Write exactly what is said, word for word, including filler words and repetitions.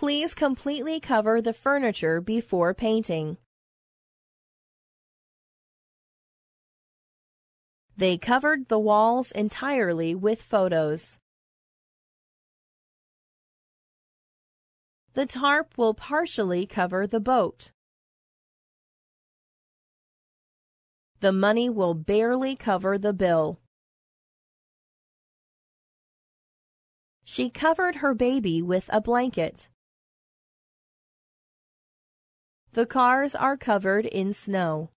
Please completely cover the furniture before painting. They covered the walls entirely with photos. The tarp will partially cover the boat. The money will barely cover the bill. She covered her baby with a blanket. The cars are covered in snow.